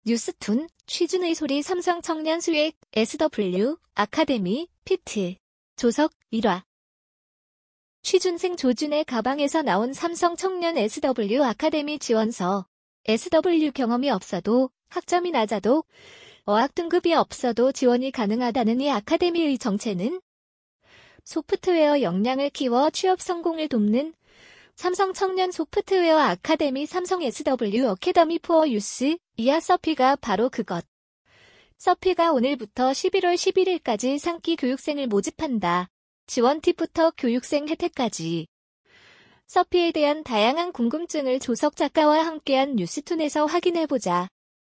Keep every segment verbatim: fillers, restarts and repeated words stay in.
뉴스툰, 취준의 소리 삼성 청년 수액, 에스더블유, 아카데미, 피트. 조석, 일화. 취준생 조준의 가방에서 나온 삼성 청년 에스더블유 아카데미 지원서. 에스더블유 경험이 없어도, 학점이 낮아도, 어학 등급이 없어도 지원이 가능하다는 이 아카데미의 정체는 소프트웨어 역량을 키워 취업 성공을 돕는 삼성 청년 소프트웨어 아카데미 삼성 에스더블유 어캐더미 포어 유스, 이하 서피가 바로 그것. 서피가 오늘부터 십일월 십일일까지 상기 교육생을 모집한다. 지원 팁부터 교육생 혜택까지. 서피에 대한 다양한 궁금증을 조석 작가와 함께한 뉴스툰에서 확인해보자.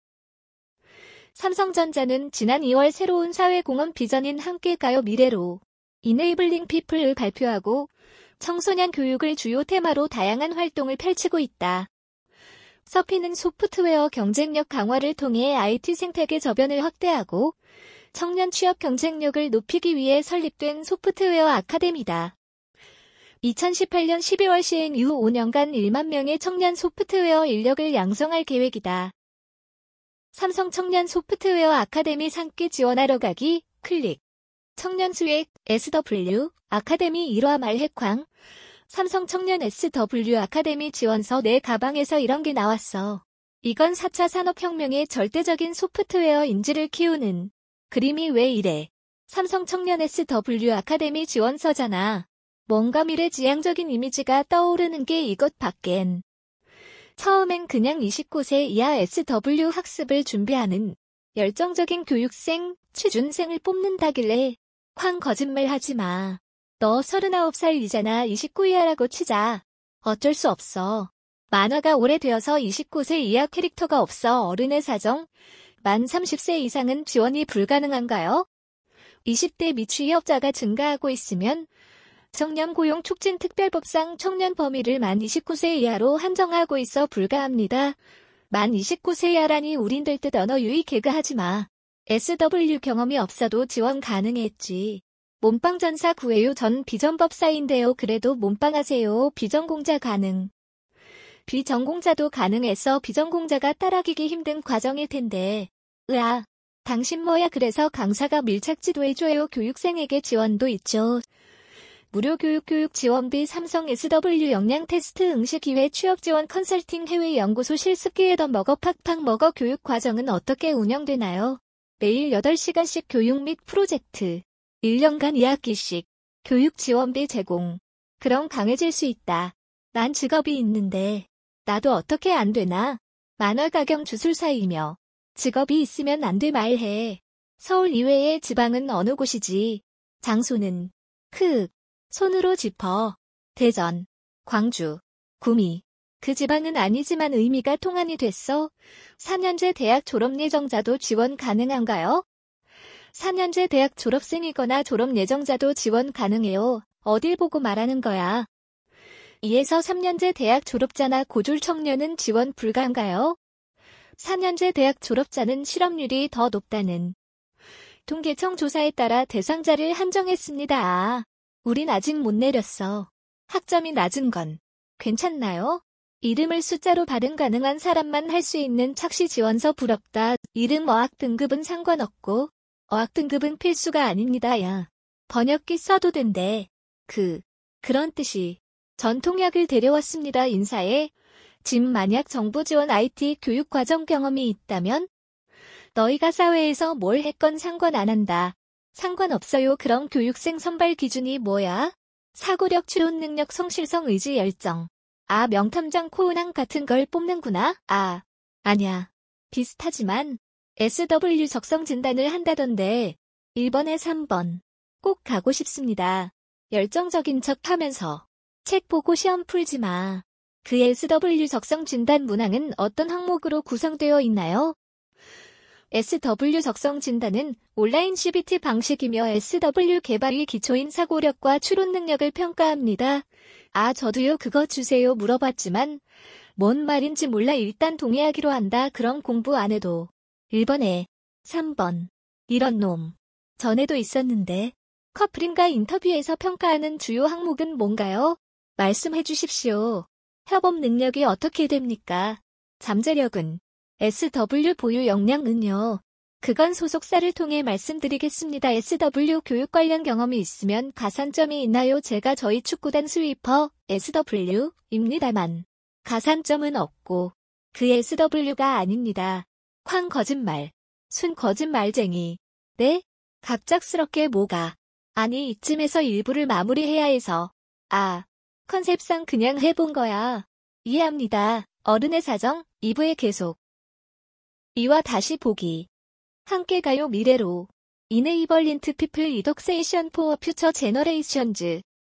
삼성전자는 지난 이월 새로운 사회공헌 비전인 함께 가요 미래로 이네이블링 피플을 발표하고 청소년 교육을 주요 테마로 다양한 활동을 펼치고 있다. 서피는 소프트웨어 경쟁력 강화를 통해 아이티 생태계 저변을 확대하고 청년 취업 경쟁력을 높이기 위해 설립된 소프트웨어 아카데미다. 이천십팔년 십이월 시행 이후 오 년간 일만 명의 청년 소프트웨어 인력을 양성할 계획이다. 삼성 청년 소프트웨어 아카데미 상기 지원하러 가기, 클릭. 청년 수액, 에스더블유, 아카데미 일화 말해쾅. 삼성 청년 에스더블유 아카데미 지원서 내 가방에서 이런 게 나왔어. 이건 사 차 산업혁명의 절대적인 소프트웨어 인지를 키우는. 그림이 왜 이래? 삼성 청년 에스더블유 아카데미 지원서잖아. 뭔가 미래지향적인 이미지가 떠오르는 게 이것 밖엔. 처음엔 그냥 이십구 세 이하 에스더블유 학습을 준비하는 열정적인 교육생, 취준생을 뽑는다길래 쾅 거짓말 하지 마. 너 서른아홉 살이잖아. 이십구 이하라고 치자. 어쩔 수 없어. 만화가 오래되어서 이십구 세 이하 캐릭터가 없어. 어른의 사정. 만 삼십 세 이상은 지원이 불가능한가요? 이십 대 미취업자가 증가하고 있으면 청년 고용 촉진 특별법상 청년 범위를 만 이십구 세 이하로 한정하고 있어 불가합니다. 만 이십구 세 이하라니 우린 될 듯 언어 유의 개그하지 마. 에스더블유 경험이 없어도 지원 가능했지. 몸빵 전사 구해요. 전 비전법사인데요. 그래도 몸빵하세요. 비전공자 가능. 비전공자도 가능해서 비전공자가 따라가기 힘든 과정일 텐데. 으아. 당신 뭐야. 그래서 강사가 밀착 지도해줘요. 교육생에게 지원도 있죠. 무료 교육 교육 지원비 삼성 에스더블유 역량 테스트 응시 기회 취업 지원 컨설팅 해외 연구소 실습 기회 더 먹어 팍팍 먹어. 교육 과정은 어떻게 운영되나요? 매일 여덟 시간씩 교육 및 프로젝트. 일 년간 이 학기씩. 교육 지원비 제공. 그럼 강해질 수 있다. 난 직업이 있는데. 나도 어떻게 안 되나? 만화가경 주술사이며. 직업이 있으면 안 돼 말해. 서울 이외의 지방은 어느 곳이지? 장소는. 크. 손으로 짚어. 대전, 광주, 구미. 그 지방은 아니지만 의미가 통한이 됐어. 사 년제 대학 졸업 예정자도 지원 가능한가요? 사 년제 대학 졸업생이거나 졸업 예정자도 지원 가능해요. 어딜 보고 말하는 거야. 이에서 삼 년제 대학 졸업자나 고졸 청년은 지원 불가한가요? 사 년제 대학 졸업자는 실업률이 더 높다는 통계청 조사에 따라 대상자를 한정했습니다. 아. 우린 아직 못 내렸어. 학점이 낮은 건 괜찮나요? 이름을 숫자로 발음 가능한 사람만 할 수 있는 착시 지원서 부럽다. 이름 어학 등급은 상관없고 어학 등급은 필수가 아닙니다. 야. 번역기 써도 된대. 그, 그런 뜻이. 전통약을 데려왔습니다. 인사에. 짐 만약 정부 지원 아이티 교육 과정 경험이 있다면 너희가 사회에서 뭘 했건 상관 안 한다. 상관없어요. 그럼 교육생 선발 기준이 뭐야? 사고력, 추론 능력, 성실성, 의지, 열정. 아, 명탐정 코우난 같은 걸 뽑는구나? 아, 아냐. 비슷하지만 에스더블유 적성 진단을 한다던데 일 번에 삼 번. 꼭 가고 싶습니다. 열정적인 척 하면서 책 보고 시험 풀지 마. 그 에스더블유 적성 진단 문항은 어떤 항목으로 구성되어 있나요? 에스더블유 적성 진단은 온라인 씨비티 방식이며 에스더블유 개발이 기초인 사고력과 추론 능력을 평가합니다. 아, 저도요. 그거 주세요. 물어봤지만 뭔 말인지 몰라. 일단 동의하기로 한다. 그럼 공부 안 해도. 일 번에 삼 번. 이런 놈. 전에도 있었는데. 커플인가 인터뷰에서 평가하는 주요 항목은 뭔가요? 말씀해 주십시오. 협업 능력이 어떻게 됩니까? 잠재력은 에스더블유 보유 역량은요. 그건 소속사를 통해 말씀드리겠습니다. 에스더블유 교육 관련 경험이 있으면 가산점이 있나요? 제가 저희 축구단 스위퍼 에스더블유입니다만 가산점은 없고 그 에스더블유가 아닙니다. 쾅 거짓말. 순 거짓말쟁이. 네? 갑작스럽게 뭐가? 아니 이쯤에서 일부를 마무리해야 해서. 아, 컨셉상 그냥 해본 거야. 이해합니다. 어른의 사정, 이 부에 계속. 이와 다시 보기. 함께 가요 미래로. 이네이벌린트 피플 이덕세이션 포어 퓨처 제너레이션즈.